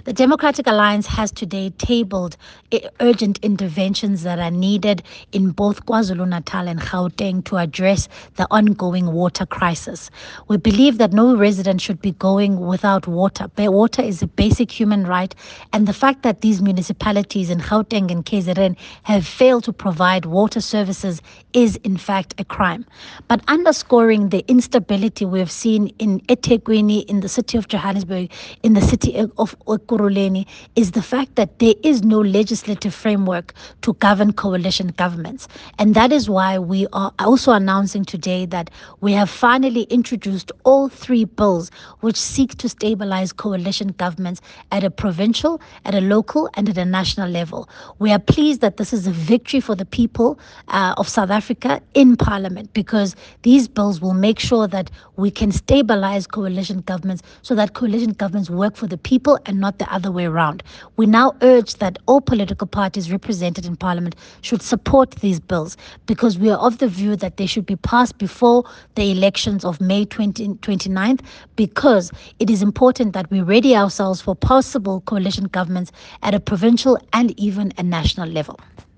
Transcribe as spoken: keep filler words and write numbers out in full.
The Democratic Alliance has today tabled i- urgent interventions that are needed in both KwaZulu-Natal and Gauteng to address the ongoing water crisis. We believe that no resident should be going without water. Ba- Water is a basic human right, and the fact that these municipalities in Gauteng and K Z N have failed to provide water services is in fact a crime. But underscoring the instability we have seen in eThekwini, in the city of Johannesburg, in the city of Ekurhuleni, is the fact that there is no legislative framework to govern coalition governments. And that is why we are also announcing today that we have finally introduced all three bills which seek to stabilize coalition governments at a provincial, at a local, and at a national level. We are pleased that this is a victory for the people uh, of South Africa in Parliament, because these bills will make sure that we can stabilize coalition governments so that coalition governments work for the people and not the other way around. We now urge that all political parties represented in Parliament should support these bills, because we are of the view that they should be passed before the elections of May twentieth, twenty-ninth, because it is important that we ready ourselves for possible coalition governments at a provincial and even a national level.